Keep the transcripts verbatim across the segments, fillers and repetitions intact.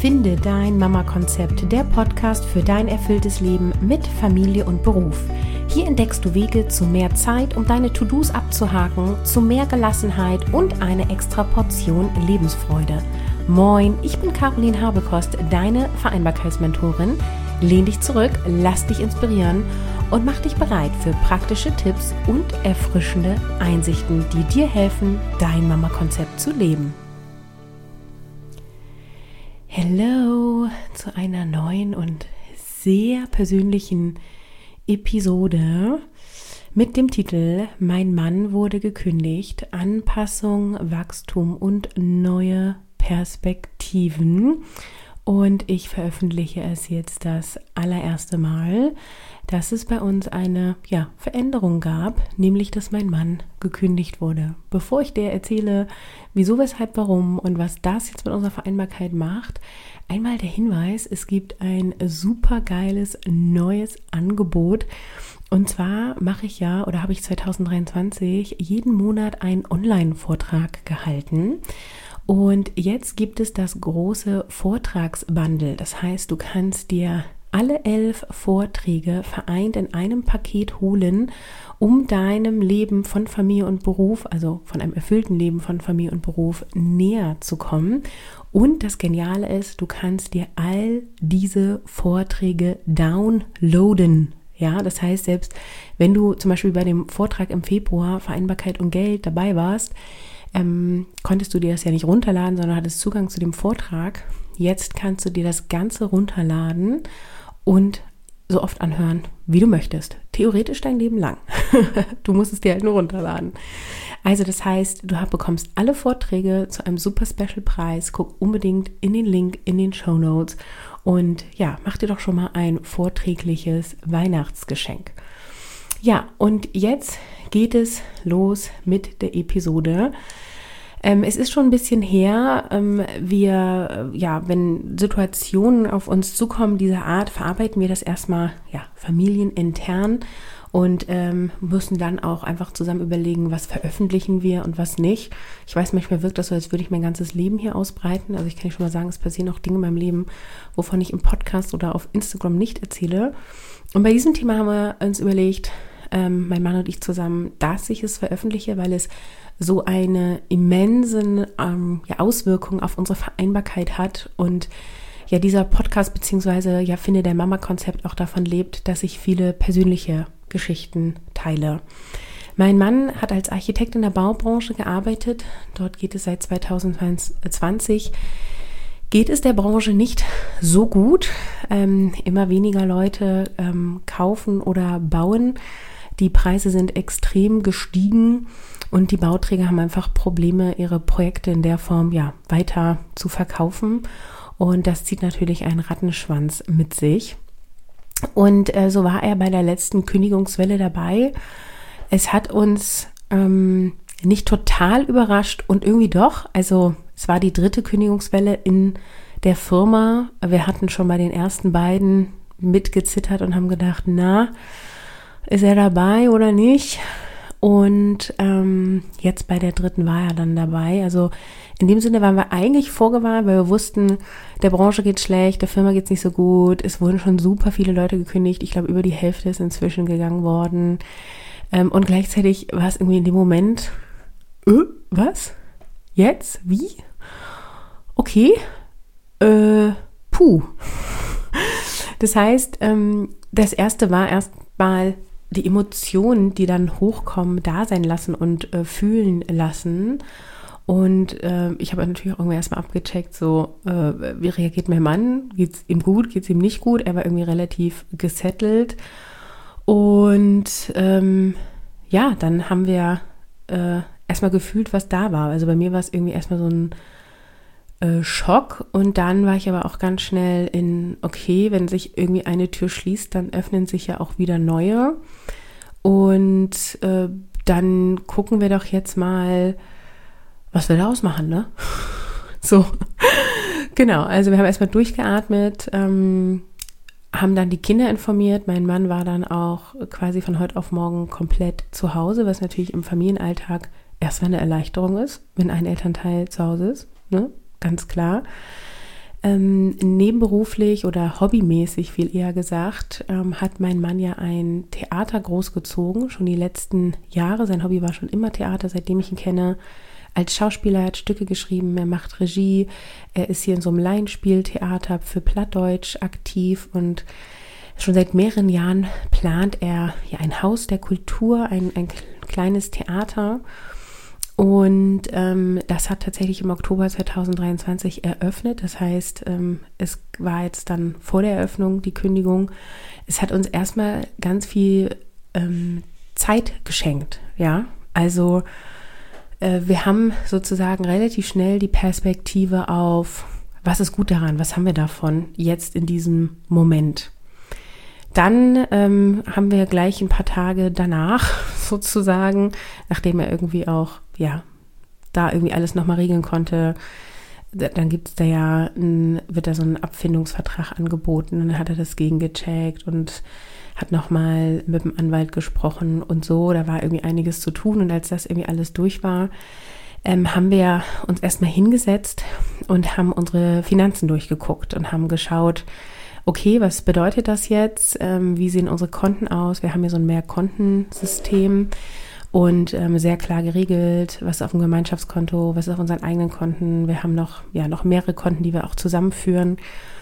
Finde dein Mama-Konzept, der Podcast für dein erfülltes Leben mit Familie und Beruf. Hier entdeckst du Wege zu mehr Zeit, um deine To-Dos abzuhaken, zu mehr Gelassenheit und eine extra Portion Lebensfreude. Moin, ich bin Caroline Habekost, deine Vereinbarkeitsmentorin. Lehn dich zurück, lass dich inspirieren und mach dich bereit für praktische Tipps und erfrischende Einsichten, die dir helfen, dein Mama-Konzept zu leben. Hallo zu einer neuen und sehr persönlichen Episode mit dem Titel Mein Mann wurde gekündigt, Anpassung, Wachstum und neue Perspektiven. Und ich veröffentliche es jetzt das allererste Mal, dass es bei uns eine ja, Veränderung gab, nämlich dass mein Mann gekündigt wurde. Bevor ich dir erzähle, wieso, weshalb, warum und was das jetzt mit unserer Vereinbarkeit macht, einmal der Hinweis, es gibt ein super geiles neues Angebot. Und zwar mache ich ja, oder habe ich zwanzig dreiundzwanzig jeden Monat einen Online-Vortrag gehalten. Und jetzt gibt es das große Vortragsbundle. Das heißt, du kannst dir alle elf Vorträge vereint in einem Paket holen, um deinem Leben von Familie und Beruf, also von einem erfüllten Leben von Familie und Beruf näher zu kommen. Und das Geniale ist, du kannst dir all diese Vorträge downloaden. Ja, das heißt, selbst wenn du zum Beispiel bei dem Vortrag im Februar Vereinbarkeit und Geld dabei warst, ähm, konntest du dir das ja nicht runterladen, sondern hattest Zugang zu dem Vortrag. Jetzt kannst du dir das Ganze runterladen und so oft anhören, wie du möchtest. Theoretisch dein Leben lang. Du musst es dir halt nur runterladen. Also das heißt, du bekommst alle Vorträge zu einem super Special Preis. Guck unbedingt in den Link in den Shownotes und ja, mach dir doch schon mal ein vorträgliches Weihnachtsgeschenk. Ja, und jetzt geht es los mit der Episode. Ähm, es ist schon ein bisschen her, ähm, wir, äh, ja, wenn Situationen auf uns zukommen dieser Art, verarbeiten wir das erstmal, ja, familienintern und ähm, müssen dann auch einfach zusammen überlegen, was veröffentlichen wir und was nicht. Ich weiß, manchmal wirkt das so, als würde ich mein ganzes Leben hier ausbreiten. Also ich kann dir schon mal sagen, es passieren auch Dinge in meinem Leben, wovon ich im Podcast oder auf Instagram nicht erzähle. Und bei diesem Thema haben wir uns überlegt, ähm, mein Mann und ich zusammen, dass ich es veröffentliche, weil es so eine immense ähm, ja, Auswirkung auf unsere Vereinbarkeit hat und ja dieser Podcast beziehungsweise ja Finde dein Mama-Konzept auch davon lebt, dass ich viele persönliche Geschichten teile. Mein Mann hat als Architekt in der Baubranche gearbeitet. Dort geht es seit zwanzig zwanzig. Geht es der Branche nicht so gut. Ähm, immer weniger Leute ähm, kaufen oder bauen. Die Preise sind extrem gestiegen und die Bauträger haben einfach Probleme, ihre Projekte in der Form ja weiter zu verkaufen. Und das zieht natürlich einen Rattenschwanz mit sich. Und äh, so war er bei der letzten Kündigungswelle dabei. Es hat uns ähm, nicht total überrascht und irgendwie doch. Also es war die dritte Kündigungswelle in der Firma. Wir hatten schon bei den ersten beiden mitgezittert und haben gedacht, na, ist er dabei oder nicht? Und ähm, jetzt bei der dritten war er dann dabei. Also in dem Sinne waren wir eigentlich vorgewarnt, weil wir wussten, der Branche geht schlecht, der Firma geht's nicht so gut. Es wurden schon super viele Leute gekündigt. Ich glaube, über die Hälfte ist inzwischen gegangen worden. Ähm, und gleichzeitig war es irgendwie in dem Moment, äh, was? Jetzt? Wie? Okay. Äh, puh. Das heißt, ähm, das erste war erstmal die Emotionen, die dann hochkommen, da sein lassen und äh, fühlen lassen. Und äh, ich habe natürlich auch irgendwie erstmal abgecheckt, so, äh, wie reagiert mein Mann? Geht's ihm gut? Geht's ihm nicht gut? Er war irgendwie relativ gesettelt. Und ähm, ja, dann haben wir äh, erstmal gefühlt, was da war. Also bei mir war es irgendwie erstmal so ein äh, Schock. Und dann war ich aber auch ganz schnell in, okay, wenn sich irgendwie eine Tür schließt, dann öffnen sich ja auch wieder neue. Und äh, dann gucken wir doch jetzt mal, was wir daraus machen, ne? So, genau, also wir haben erstmal durchgeatmet, ähm, haben dann die Kinder informiert. Mein Mann war dann auch quasi von heute auf morgen komplett zu Hause, was natürlich im Familienalltag erstmal eine Erleichterung ist, wenn ein Elternteil zu Hause ist, ne? Ganz klar. Ähm, nebenberuflich oder hobbymäßig, viel eher gesagt, ähm, hat mein Mann ja ein Theater großgezogen, schon die letzten Jahre. Sein Hobby war schon immer Theater, seitdem ich ihn kenne. Als Schauspieler, er hat Stücke geschrieben, er macht Regie, er ist hier in so einem Laienspieltheater für Plattdeutsch aktiv und schon seit mehreren Jahren plant er ja ein Haus der Kultur, ein, ein kleines Theater. Und ähm, das hat tatsächlich im Oktober zwanzig dreiundzwanzig eröffnet. Das heißt, ähm, es war jetzt dann vor der Eröffnung die Kündigung. Es hat uns erstmal ganz viel ähm, Zeit geschenkt. Ja, also äh, wir haben sozusagen relativ schnell die Perspektive auf, was ist gut daran, was haben wir davon jetzt in diesem Moment. Dann ähm, haben wir gleich ein paar Tage danach sozusagen, nachdem er irgendwie auch, ja, da irgendwie alles nochmal regeln konnte, dann gibt es da ja, ein, wird da so ein Abfindungsvertrag angeboten und dann hat er das gegengecheckt und hat nochmal mit dem Anwalt gesprochen und so, da war irgendwie einiges zu tun und als das irgendwie alles durch war, ähm, haben wir uns erstmal hingesetzt und haben unsere Finanzen durchgeguckt und haben geschaut, okay, was bedeutet das jetzt? Ähm, wie sehen unsere Konten aus? Wir haben hier so ein Mehrkontensystem und ähm, sehr klar geregelt, was ist auf dem Gemeinschaftskonto, was ist auf unseren eigenen Konten. Wir haben noch, ja, noch mehrere Konten, die wir auch zusammenführen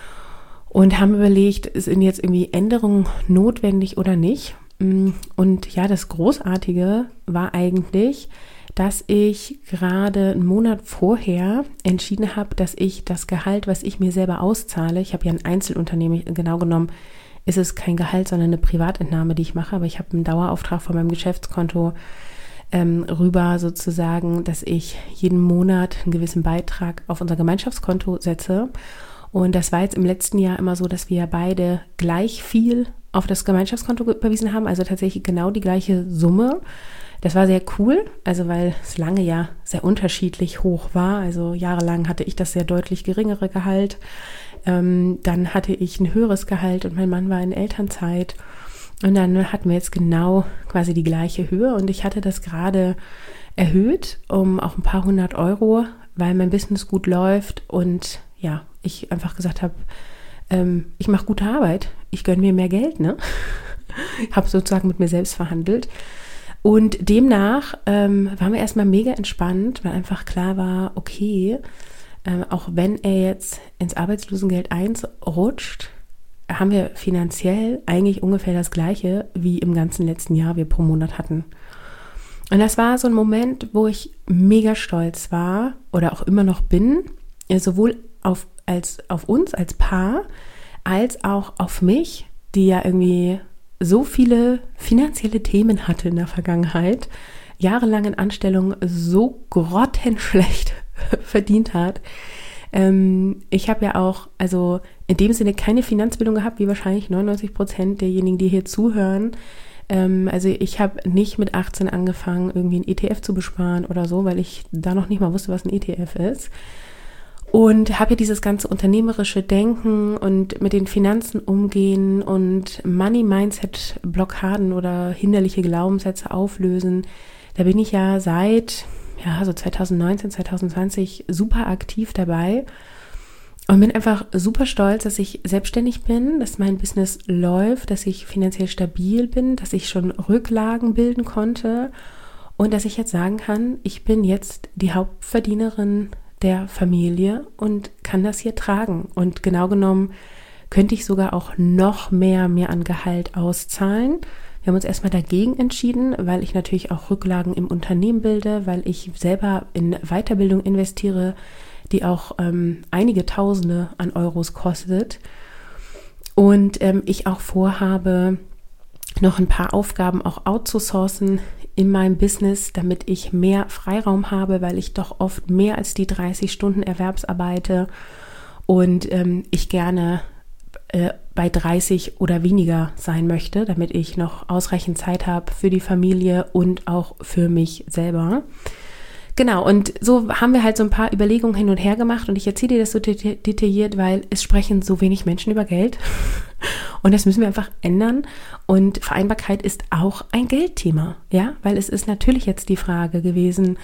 und haben überlegt, sind jetzt irgendwie Änderungen notwendig oder nicht? Und ja, das Großartige war eigentlich, dass ich gerade einen Monat vorher entschieden habe, dass ich das Gehalt, was ich mir selber auszahle, ich habe ja ein Einzelunternehmen, genau genommen ist es kein Gehalt, sondern eine Privatentnahme, die ich mache, aber ich habe einen Dauerauftrag von meinem Geschäftskonto ähm, rüber sozusagen, dass ich jeden Monat einen gewissen Beitrag auf unser Gemeinschaftskonto setze. Und das war jetzt im letzten Jahr immer so, dass wir ja beide gleich viel auf das Gemeinschaftskonto überwiesen haben, also tatsächlich genau die gleiche Summe. Das war sehr cool, also weil es lange ja sehr unterschiedlich hoch war. Also jahrelang hatte ich das sehr deutlich geringere Gehalt. Ähm, dann hatte ich ein höheres Gehalt und mein Mann war in Elternzeit. Und dann hatten wir jetzt genau quasi die gleiche Höhe. Und ich hatte das gerade erhöht um auch ein paar hundert Euro, weil mein Business gut läuft. Und ja, ich einfach gesagt habe, ähm, ich mache gute Arbeit. Ich gönne mir mehr Geld, ne? Habe sozusagen mit mir selbst verhandelt. Und demnach ähm, waren wir erstmal mega entspannt, weil einfach klar war, okay, ähm, auch wenn er jetzt ins Arbeitslosengeld eins rutscht, haben wir finanziell eigentlich ungefähr das Gleiche, wie im ganzen letzten Jahr wir pro Monat hatten. Und das war so ein Moment, wo ich mega stolz war oder auch immer noch bin, sowohl auf, als, auf uns als Paar, als auch auf mich, die ja irgendwie so viele finanzielle Themen hatte in der Vergangenheit, jahrelang in Anstellung so grottenschlecht verdient hat. Ähm, ich habe ja auch, also in dem Sinne keine Finanzbildung gehabt, wie wahrscheinlich neunundneunzig Prozent derjenigen, die hier zuhören. Ähm, also ich habe nicht mit achtzehn angefangen, irgendwie ein E T F zu besparen oder so, weil ich da noch nicht mal wusste, was ein E T F ist. Und habe ja dieses ganze unternehmerische Denken und mit den Finanzen umgehen und Money-Mindset-Blockaden oder hinderliche Glaubenssätze auflösen. Da bin ich ja seit ja so zwanzig neunzehn, zwanzig zwanzig super aktiv dabei und bin einfach super stolz, dass ich selbstständig bin, dass mein Business läuft, dass ich finanziell stabil bin, dass ich schon Rücklagen bilden konnte und dass ich jetzt sagen kann, ich bin jetzt die Hauptverdienerin der Familie und kann das hier tragen. Und genau genommen könnte ich sogar auch noch mehr mir an Gehalt auszahlen. Wir haben uns erstmal dagegen entschieden, weil ich natürlich auch Rücklagen im Unternehmen bilde, weil ich selber in Weiterbildung investiere, die auch ähm, einige Tausende an Euros kostet. Und ähm, ich auch vorhabe, noch ein paar Aufgaben auch outzusourcen in meinem Business, damit ich mehr Freiraum habe, weil ich doch oft mehr als die dreißig Stunden Erwerbsarbeite und ähm, ich gerne äh, bei dreißig oder weniger sein möchte, damit ich noch ausreichend Zeit habe für die Familie und auch für mich selber. Genau, und so haben wir halt so ein paar Überlegungen hin und her gemacht und ich erzähle dir das so det- detailliert, weil es sprechen so wenig Menschen über Geld und das müssen wir einfach ändern und Vereinbarkeit ist auch ein Geldthema, ja, weil es ist natürlich jetzt die Frage gewesen,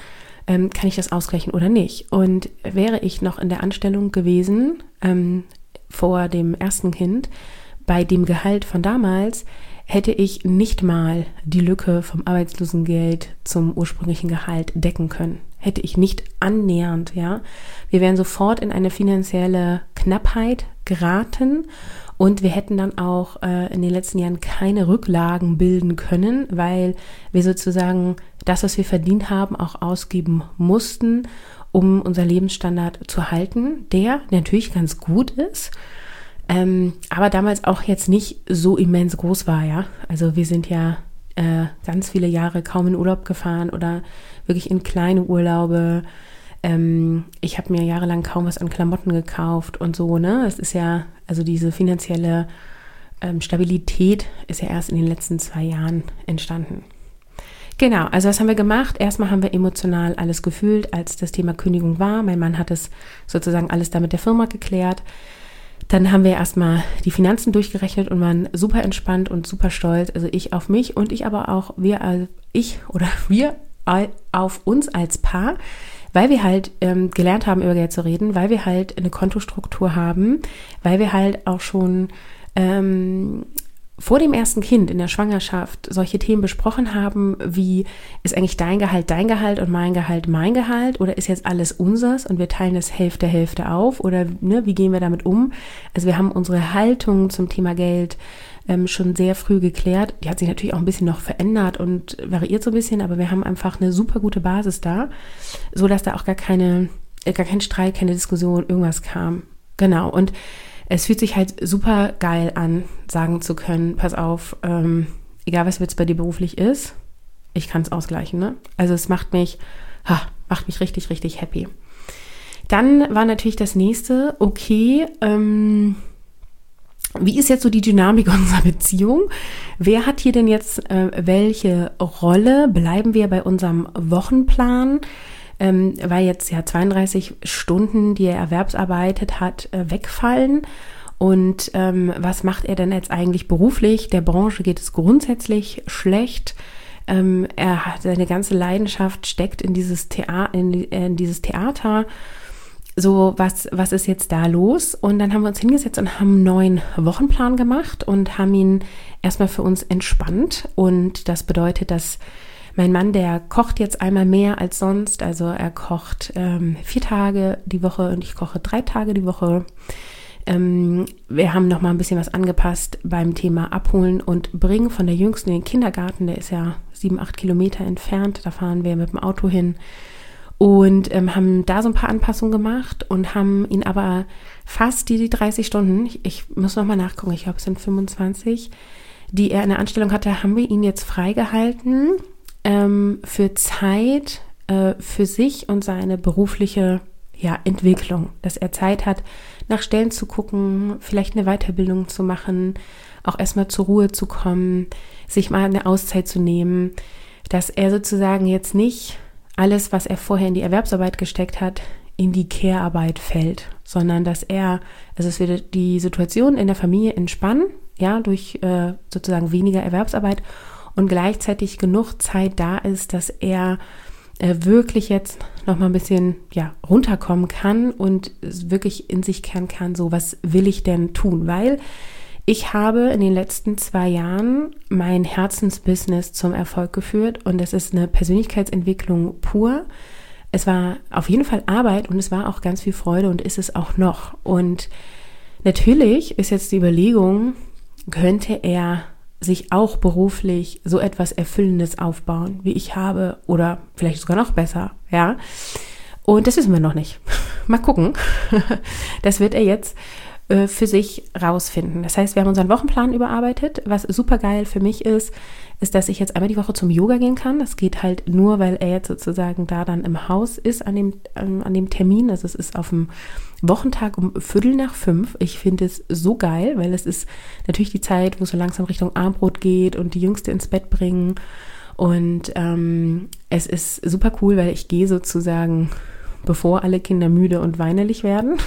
ähm, kann ich das ausgleichen oder nicht? Und wäre ich noch in der Anstellung gewesen, ähm, vor dem ersten Kind, bei dem Gehalt von damals, hätte ich nicht mal die Lücke vom Arbeitslosengeld zum ursprünglichen Gehalt decken können. Hätte ich nicht annähernd, ja. Wir wären sofort in eine finanzielle Knappheit geraten und wir hätten dann auch äh, in den letzten Jahren keine Rücklagen bilden können, weil wir sozusagen das, was wir verdient haben, auch ausgeben mussten, um unser Lebensstandard zu halten, der natürlich ganz gut ist, Ähm, aber damals auch jetzt nicht so immens groß war, ja. Also wir sind ja äh, ganz viele Jahre kaum in Urlaub gefahren oder wirklich in kleine Urlaube. Ähm, ich habe mir jahrelang kaum was an Klamotten gekauft und so, ne. Es ist ja, also diese finanzielle ähm, Stabilität ist ja erst in den letzten zwei Jahren entstanden. Genau, also was haben wir gemacht? Erstmal haben wir emotional alles gefühlt, als das Thema Kündigung war. Mein Mann hat es sozusagen alles da mit der Firma geklärt. Dann haben wir erstmal die Finanzen durchgerechnet und waren super entspannt und super stolz. Also ich auf mich und ich aber auch, wir, also ich oder wir auf uns als Paar, weil wir halt ähm, gelernt haben, über Geld zu reden, weil wir halt eine Kontostruktur haben, weil wir halt auch schon ähm, vor dem ersten Kind in der Schwangerschaft solche Themen besprochen haben, wie ist eigentlich dein Gehalt dein Gehalt und mein Gehalt mein Gehalt oder ist jetzt alles unseres und wir teilen das Hälfte Hälfte auf oder ne, wie gehen wir damit um? Also wir haben unsere Haltung zum Thema Geld ähm, schon sehr früh geklärt. Die hat sich natürlich auch ein bisschen noch verändert und variiert so ein bisschen, aber wir haben einfach eine super gute Basis da, so dass da auch gar keine, äh, gar kein Streit, keine Diskussion, irgendwas kam. Genau, und es fühlt sich halt super geil an, sagen zu können, pass auf, ähm, egal was jetzt bei dir beruflich ist, ich kann es ausgleichen, ne? Also es macht mich, ha, macht mich richtig, richtig happy. Dann war natürlich das nächste, okay, ähm, wie ist jetzt so die Dynamik unserer Beziehung? Wer hat hier denn jetzt äh, welche Rolle? Bleiben wir bei unserem Wochenplan? Ähm, weil jetzt ja zweiunddreißig Stunden, die er erwerbsarbeitet hat, äh, wegfallen. Und ähm, was macht er denn jetzt eigentlich beruflich? Der Branche geht es grundsätzlich schlecht. Ähm, er hat seine ganze Leidenschaft steckt in dieses Theater, in, in dieses Theater. So, was, was ist jetzt da los? Und dann haben wir uns hingesetzt und haben einen neuen Wochenplan gemacht und haben ihn erstmal für uns entspannt. Und das bedeutet, dass mein Mann, der kocht jetzt einmal mehr als sonst, also er kocht ähm, vier Tage die Woche und ich koche drei Tage die Woche. Ähm, wir haben noch mal ein bisschen was angepasst beim Thema Abholen und Bringen von der Jüngsten in den Kindergarten. Der ist ja sieben, acht Kilometer entfernt, da fahren wir mit dem Auto hin und ähm, haben da so ein paar Anpassungen gemacht und haben ihn aber fast die, die dreißig Stunden, ich, ich muss noch mal nachgucken, ich glaube es sind fünfundzwanzig, die er in der Anstellung hatte, haben wir ihn jetzt freigehalten für Zeit äh, für sich und seine berufliche ja, Entwicklung, dass er Zeit hat, nach Stellen zu gucken, vielleicht eine Weiterbildung zu machen, auch erstmal zur Ruhe zu kommen, sich mal eine Auszeit zu nehmen, dass er sozusagen jetzt nicht alles, was er vorher in die Erwerbsarbeit gesteckt hat, in die Care-Arbeit fällt, sondern dass er, also es wird die Situation in der Familie entspannen, ja, durch äh, sozusagen weniger Erwerbsarbeit und gleichzeitig genug Zeit da ist, dass er äh, wirklich jetzt noch mal ein bisschen ja, runterkommen kann und wirklich in sich kehren kann, so was will ich denn tun? Weil ich habe in den letzten zwei Jahren mein Herzensbusiness zum Erfolg geführt und es ist eine Persönlichkeitsentwicklung pur. Es war auf jeden Fall Arbeit und es war auch ganz viel Freude und ist es auch noch. Und natürlich ist jetzt die Überlegung, könnte er sich auch beruflich so etwas Erfüllendes aufbauen, wie ich habe oder vielleicht sogar noch besser, ja. Und das wissen wir noch nicht. Mal gucken. Das wird er jetzt äh, für sich rausfinden. Das heißt, wir haben unseren Wochenplan überarbeitet. Was super geil für mich ist, ist, dass ich jetzt einmal die Woche zum Yoga gehen kann. Das geht halt nur, weil er jetzt sozusagen da dann im Haus ist an dem, ähm, an dem Termin. Also es ist auf dem Wochentag um Viertel nach fünf. Ich finde es so geil, weil es ist natürlich die Zeit, wo es so langsam Richtung Abendbrot geht und die Jüngste ins Bett bringen. Und ähm, es ist super cool, weil ich gehe sozusagen, bevor alle Kinder müde und weinerlich werden,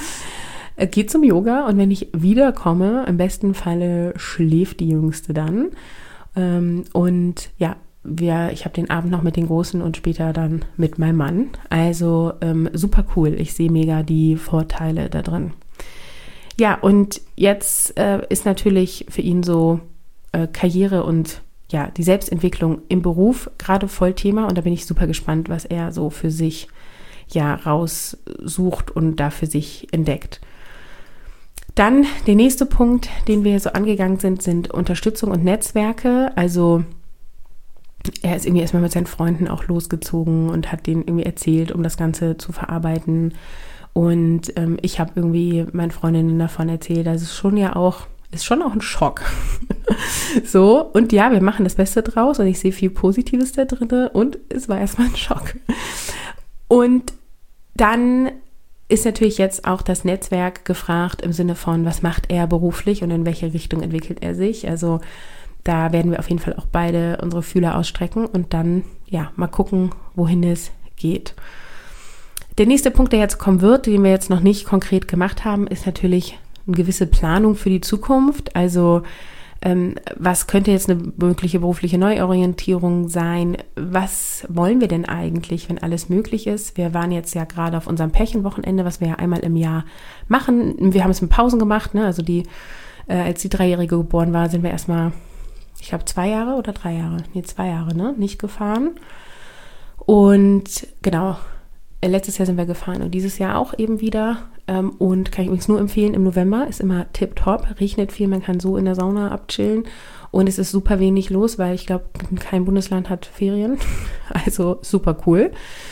gehe zum Yoga und wenn ich wiederkomme, im besten Falle schläft die Jüngste dann. Ähm, und ja, wir, ich habe den Abend noch mit den Großen und später dann mit meinem Mann. Also ähm, super cool. Ich sehe mega die Vorteile da drin. Ja, und jetzt äh, ist natürlich für ihn so äh, Karriere und ja, die Selbstentwicklung im Beruf gerade voll Thema. Und da bin ich super gespannt, was er so für sich ja raussucht und da für sich entdeckt. Dann der nächste Punkt, den wir so angegangen sind, sind Unterstützung und Netzwerke. Also er ist irgendwie erstmal mit seinen Freunden auch losgezogen und hat denen irgendwie erzählt, um das Ganze zu verarbeiten. Und ähm, ich habe irgendwie meinen Freundinnen davon erzählt, das ist schon ja auch, ist schon auch ein Schock. So, und ja, wir machen das Beste draus und ich sehe viel Positives da drin und es war erstmal ein Schock. Und dann ist natürlich jetzt auch das Netzwerk gefragt im Sinne von, was macht er beruflich und in welche Richtung entwickelt er sich. Also da werden wir auf jeden Fall auch beide unsere Fühler ausstrecken und dann ja mal gucken, wohin es geht. Der nächste Punkt, der jetzt kommen wird, den wir jetzt noch nicht konkret gemacht haben, ist natürlich eine gewisse Planung für die Zukunft. Also ähm, was könnte jetzt eine mögliche berufliche Neuorientierung sein? Was wollen wir denn eigentlich, wenn alles möglich ist? Wir waren jetzt ja gerade auf unserem Pärchenwochenende, was wir ja einmal im Jahr machen. Wir haben es mit Pausen gemacht, ne? Also die, äh, als die Dreijährige geboren war, sind wir erstmal, ich glaube zwei Jahre oder drei Jahre, nee zwei Jahre, ne, nicht gefahren. Und genau, letztes Jahr sind wir gefahren und dieses Jahr auch eben wieder. Ähm, und kann ich übrigens nur empfehlen, im November ist immer tipptopp, regnet viel, man kann so in der Sauna abchillen und es ist super wenig los, weil ich glaube, kein Bundesland hat Ferien. Also super cool.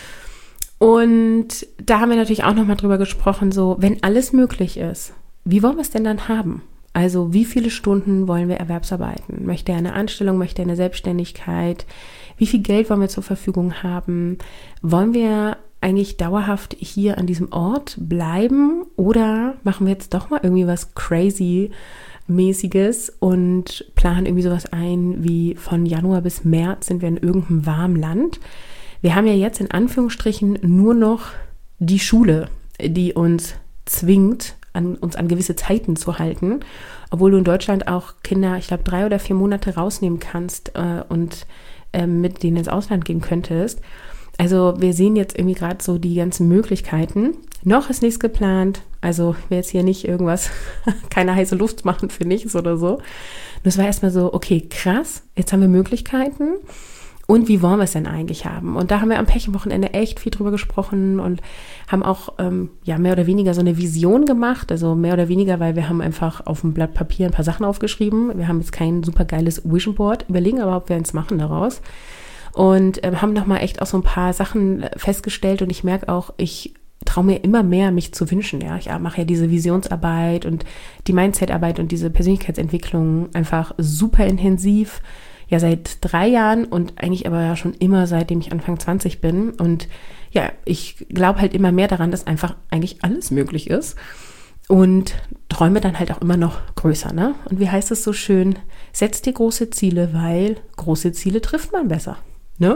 Und da haben wir natürlich auch nochmal drüber gesprochen, so, wenn alles möglich ist, wie wollen wir es denn dann haben? Also wie viele Stunden wollen wir Erwerbsarbeiten? Möchte er eine Anstellung, möchte er eine Selbstständigkeit? Wie viel Geld wollen wir zur Verfügung haben? Wollen wir eigentlich dauerhaft hier an diesem Ort bleiben oder machen wir jetzt doch mal irgendwie was crazy-mäßiges und planen irgendwie sowas ein wie von Januar bis März sind wir in irgendeinem warmen Land? Wir haben ja jetzt in Anführungsstrichen nur noch die Schule, die uns zwingt, an, uns an gewisse Zeiten zu halten, obwohl du in Deutschland auch Kinder, ich glaube, drei oder vier Monate rausnehmen kannst äh, und äh, mit denen ins Ausland gehen könntest. Also wir sehen jetzt irgendwie gerade so die ganzen Möglichkeiten. Noch ist nichts geplant, also ich will jetzt hier nicht irgendwas, keine heiße Luft machen für nichts oder so. Und es war erstmal so, okay, krass, jetzt haben wir Möglichkeiten. Und wie wollen wir es denn eigentlich haben? Und da haben wir am Pärchenwochenende echt viel drüber gesprochen und haben auch ähm, ja mehr oder weniger so eine Vision gemacht. Also mehr oder weniger, weil wir haben einfach auf dem Blatt Papier ein paar Sachen aufgeschrieben. Wir haben jetzt kein super geiles Vision Board, überlegen aber, ob wir eins machen daraus. Und ähm, haben nochmal echt auch so ein paar Sachen festgestellt und ich merke auch, ich traue mir immer mehr, mich zu wünschen. Ja, ich mache ja diese Visionsarbeit und die Mindsetarbeit und diese Persönlichkeitsentwicklung einfach super intensiv. Ja, seit drei Jahren und eigentlich aber ja schon immer, seitdem ich Anfang zwanzig bin. Und ja, ich glaube halt immer mehr daran, dass einfach eigentlich alles möglich ist. Und träume dann halt auch immer noch größer, ne? Und wie heißt es so schön? Setz dir große Ziele, weil große Ziele trifft man besser, ne?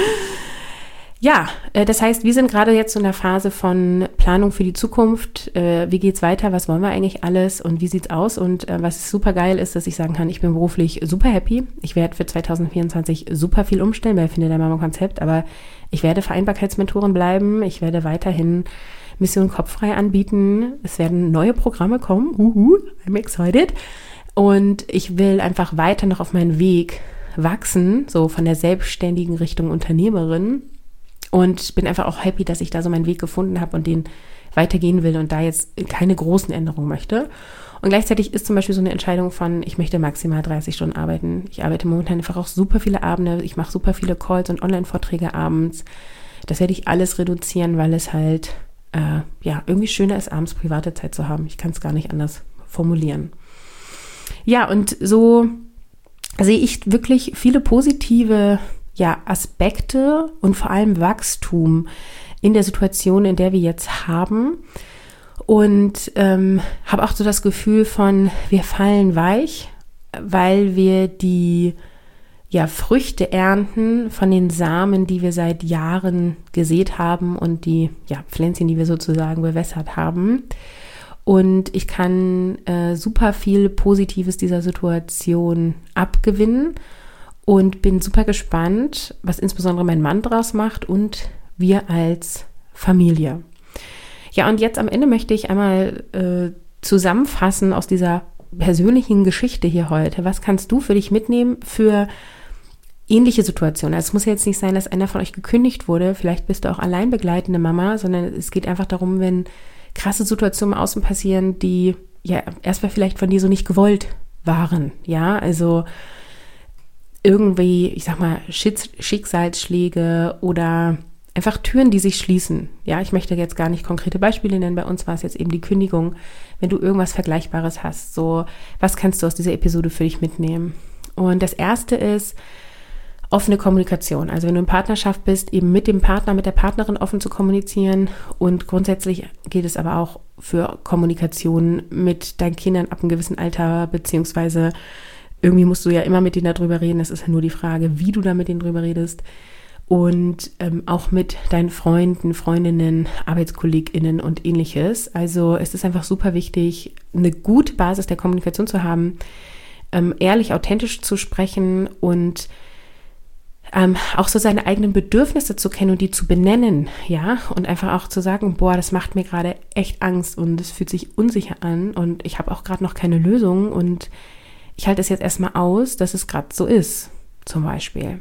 Ja, äh, das heißt, wir sind gerade jetzt in der Phase von Planung für die Zukunft. Äh, wie geht's weiter? Was wollen wir eigentlich alles? Und wie sieht's aus? Und äh, was super geil ist, dass ich sagen kann, ich bin beruflich super happy. Ich werde für zwanzig vierundzwanzig super viel umstellen bei Finde dein Mama-Konzept, aber ich werde Vereinbarkeitsmentorin bleiben. Ich werde weiterhin Mission Kopffrei anbieten. Es werden neue Programme kommen. Uhu, I'm excited. Und ich will einfach weiter noch auf meinen Weg wachsen, so von der selbstständigen Richtung Unternehmerin. Und bin einfach auch happy, dass ich da so meinen Weg gefunden habe und den weitergehen will und da jetzt keine großen Änderungen möchte. Und gleichzeitig ist zum Beispiel so eine Entscheidung von, ich möchte maximal dreißig Stunden arbeiten. Ich arbeite momentan einfach auch super viele Abende. Ich mache super viele Calls und Online-Vorträge abends. Das werde ich alles reduzieren, weil es halt äh, ja irgendwie schöner ist, abends private Zeit zu haben. Ich kann es gar nicht anders formulieren. Ja, und so sehe ich wirklich viele positive ja, Aspekte und vor allem Wachstum in der Situation, in der wir jetzt haben. Und ähm, habe auch so das Gefühl von, wir fallen weich, weil wir die ja, Früchte ernten von den Samen, die wir seit Jahren gesät haben und die ja, Pflänzchen, die wir sozusagen bewässert haben. Und ich kann äh, super viel Positives dieser Situation abgewinnen. und bin super gespannt, was insbesondere mein Mann draus macht und wir als Familie. Ja, und jetzt am Ende möchte ich einmal äh, zusammenfassen aus dieser persönlichen Geschichte hier heute. Was kannst du für dich mitnehmen für ähnliche Situationen? Also es muss ja jetzt nicht sein, dass einer von euch gekündigt wurde. Vielleicht bist du auch allein begleitende Mama, sondern es geht einfach darum, wenn krasse Situationen im Außen passieren, die ja erstmal vielleicht von dir so nicht gewollt waren. Ja, also irgendwie, ich sag mal, Schicksalsschläge oder einfach Türen, die sich schließen. Ja, ich möchte jetzt gar nicht konkrete Beispiele nennen. Bei uns war es jetzt eben die Kündigung. Wenn du irgendwas Vergleichbares hast, so, was kannst du aus dieser Episode für dich mitnehmen? Und das erste ist offene Kommunikation. Also wenn du in Partnerschaft bist, eben mit dem Partner, mit der Partnerin offen zu kommunizieren. Und grundsätzlich gilt es aber auch für Kommunikation mit deinen Kindern ab einem gewissen Alter, beziehungsweise irgendwie musst du ja immer mit denen darüber reden. Das ist ja nur die Frage, wie du da mit denen drüber redest. Und ähm, auch mit deinen Freunden, Freundinnen, ArbeitskollegInnen und ähnliches. Also es ist einfach super wichtig, eine gute Basis der Kommunikation zu haben, ähm, ehrlich, authentisch zu sprechen und ähm, auch so seine eigenen Bedürfnisse zu kennen und die zu benennen, ja, und einfach auch zu sagen, boah, das macht mir gerade echt Angst und es fühlt sich unsicher an und ich habe auch gerade noch keine Lösung und ich halte es jetzt erstmal aus, dass es gerade so ist, zum Beispiel.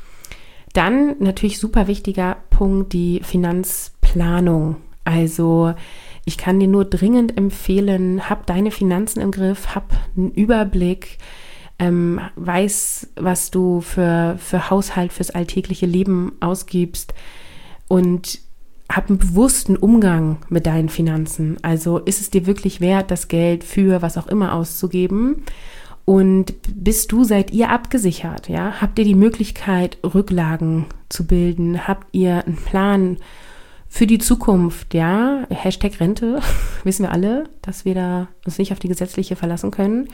Dann natürlich super wichtiger Punkt, die Finanzplanung. Also ich kann dir nur dringend empfehlen, hab deine Finanzen im Griff, hab einen Überblick, ähm, weiß, was du für, für Haushalt, fürs alltägliche Leben ausgibst und hab einen bewussten Umgang mit deinen Finanzen. Also ist es dir wirklich wert, das Geld für was auch immer auszugeben? Und bist du, seid ihr abgesichert, ja? Habt ihr die Möglichkeit, Rücklagen zu bilden? Habt ihr einen Plan für die Zukunft, ja? Hashtag Rente, wissen wir alle, dass wir da uns nicht auf die gesetzliche verlassen können.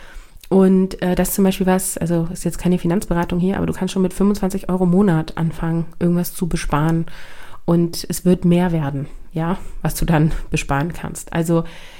Und äh, das ist zum Beispiel was, also ist jetzt keine Finanzberatung hier, aber du kannst schon mit fünfundzwanzig Euro im Monat anfangen, irgendwas zu besparen. Und es wird mehr werden, ja, was du dann besparen kannst. Also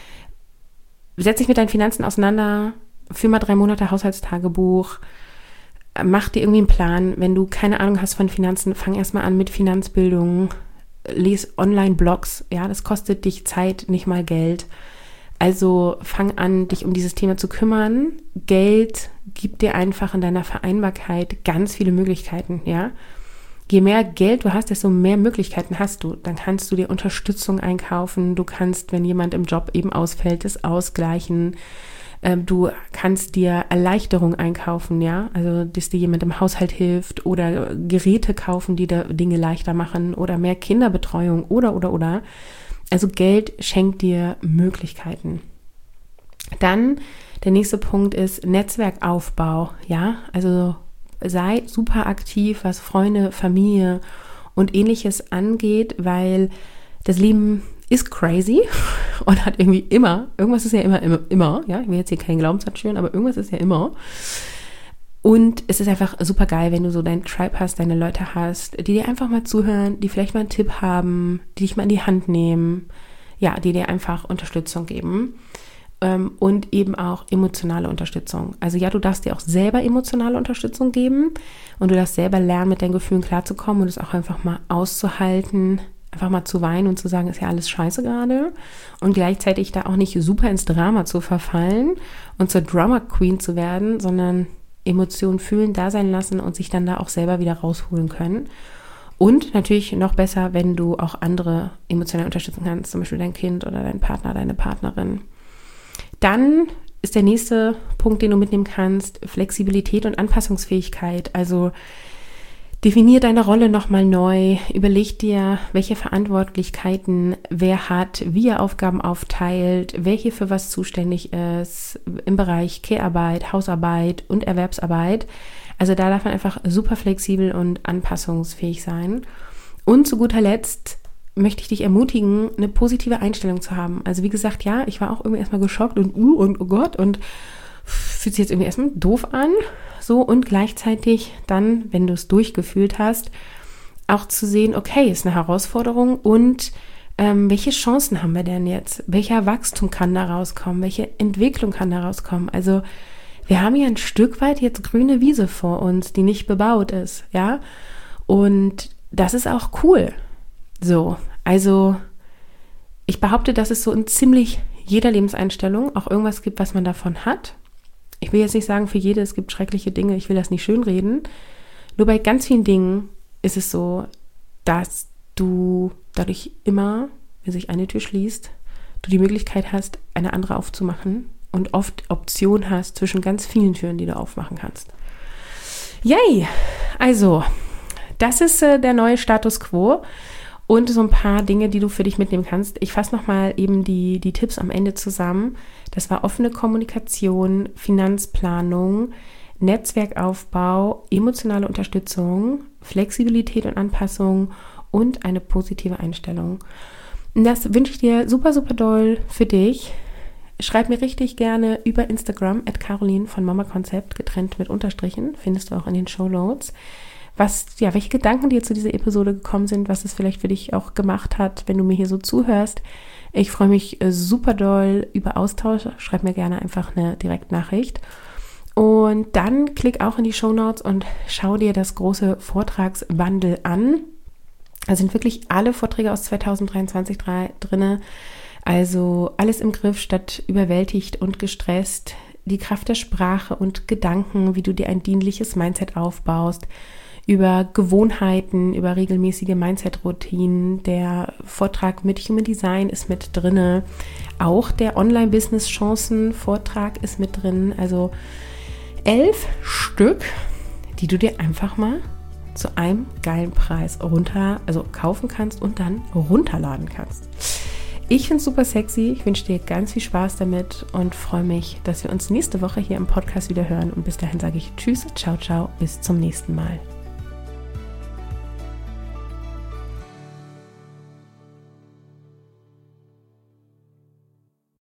setz dich mit deinen Finanzen auseinander, führ mal drei Monate Haushaltstagebuch, mach dir irgendwie einen Plan. Wenn du keine Ahnung hast von Finanzen, fang erstmal an mit Finanzbildung, les Online-Blogs, ja, das kostet dich Zeit, nicht mal Geld. Also fang an, dich um dieses Thema zu kümmern. Geld gibt dir einfach in deiner Vereinbarkeit ganz viele Möglichkeiten, ja. Je mehr Geld du hast, desto mehr Möglichkeiten hast du. Dann kannst du dir Unterstützung einkaufen. Du kannst, wenn jemand im Job eben ausfällt, das ausgleichen. Du kannst dir Erleichterung einkaufen, ja, also dass dir jemand im Haushalt hilft oder Geräte kaufen, die da Dinge leichter machen oder mehr Kinderbetreuung oder, oder, oder. Also Geld schenkt dir Möglichkeiten. Dann der nächste Punkt ist Netzwerkaufbau, ja, also sei super aktiv, was Freunde, Familie und Ähnliches angeht, weil das Leben ist crazy und hat irgendwie immer, irgendwas ist ja immer, immer, immer, ja, ich will jetzt hier keinen Glaubenssatz schüren, aber irgendwas ist ja immer. Und es ist einfach super geil, wenn du so deinen Tribe hast, deine Leute hast, die dir einfach mal zuhören, die vielleicht mal einen Tipp haben, die dich mal in die Hand nehmen, ja, die dir einfach Unterstützung geben ähm, und eben auch emotionale Unterstützung. Also ja, du darfst dir auch selber emotionale Unterstützung geben und du darfst selber lernen, mit deinen Gefühlen klarzukommen und es auch einfach mal auszuhalten, einfach mal zu weinen und zu sagen, ist ja alles scheiße gerade und gleichzeitig da auch nicht super ins Drama zu verfallen und zur Drama Queen zu werden, sondern Emotionen fühlen, da sein lassen und sich dann da auch selber wieder rausholen können. Und natürlich noch besser, wenn du auch andere emotionell unterstützen kannst, zum Beispiel dein Kind oder dein Partner, deine Partnerin. Dann ist der nächste Punkt, den du mitnehmen kannst, Flexibilität und Anpassungsfähigkeit. Also definier deine Rolle nochmal neu, überleg dir, welche Verantwortlichkeiten wer hat, wie er Aufgaben aufteilt, wer hier für was zuständig ist im Bereich Care-Arbeit, Hausarbeit und Erwerbsarbeit. Also da darf man einfach super flexibel und anpassungsfähig sein. Und zu guter Letzt möchte ich dich ermutigen, eine positive Einstellung zu haben. Also wie gesagt, ja, ich war auch irgendwie erstmal geschockt und uh und oh Gott und fühlt sich jetzt irgendwie erstmal doof an. So, und gleichzeitig dann, wenn du es durchgefühlt hast, auch zu sehen, okay, ist eine Herausforderung und ähm, welche Chancen haben wir denn jetzt? Welcher Wachstum kann da rauskommen? Welche Entwicklung kann da rauskommen? Also wir haben ja ein Stück weit jetzt grüne Wiese vor uns, die nicht bebaut ist, ja. Und das ist auch cool. So, also ich behaupte, dass es so in ziemlich jeder Lebenseinstellung auch irgendwas gibt, was man davon hat. Ich will jetzt nicht sagen, für jede, es gibt schreckliche Dinge, ich will das nicht schönreden. Nur bei ganz vielen Dingen ist es so, dass du dadurch immer, wenn sich eine Tür schließt, du die Möglichkeit hast, eine andere aufzumachen und oft Option hast zwischen ganz vielen Türen, die du aufmachen kannst. Yay! Also, das ist äh, der neue Status Quo und so ein paar Dinge, die du für dich mitnehmen kannst. Ich fasse nochmal eben die, die Tipps am Ende zusammen. Das war offene Kommunikation, Finanzplanung, Netzwerkaufbau, emotionale Unterstützung, Flexibilität und Anpassung und eine positive Einstellung. Und das wünsche ich dir super, super doll für dich. Schreib mir richtig gerne über Instagram at Caroline von Mama Konzept, getrennt mit Unterstrichen, findest du auch in den Shownotes. Was, ja, welche Gedanken dir zu dieser Episode gekommen sind, was es vielleicht für dich auch gemacht hat, wenn du mir hier so zuhörst. Ich freue mich super doll über Austausch. Schreib mir gerne einfach eine Direktnachricht. Und dann klick auch in die Shownotes und schau dir das große Vortragsbundle an. Da sind wirklich alle Vorträge aus zweitausenddreiundzwanzig drin. Also alles im Griff statt überwältigt und gestresst. Die Kraft der Sprache und Gedanken, wie du dir ein dienliches Mindset aufbaust. Über Gewohnheiten, über regelmäßige Mindset-Routinen. Der Vortrag mit Human Design ist mit drin. Auch der Online-Business-Chancen-Vortrag ist mit drin. Also elf Stück, die du dir einfach mal zu einem geilen Preis runter, also kaufen kannst und dann runterladen kannst. Ich finde es super sexy. Ich wünsche dir ganz viel Spaß damit und freue mich, dass wir uns nächste Woche hier im Podcast wieder hören. Und bis dahin sage ich Tschüss, ciao, ciao, bis zum nächsten Mal.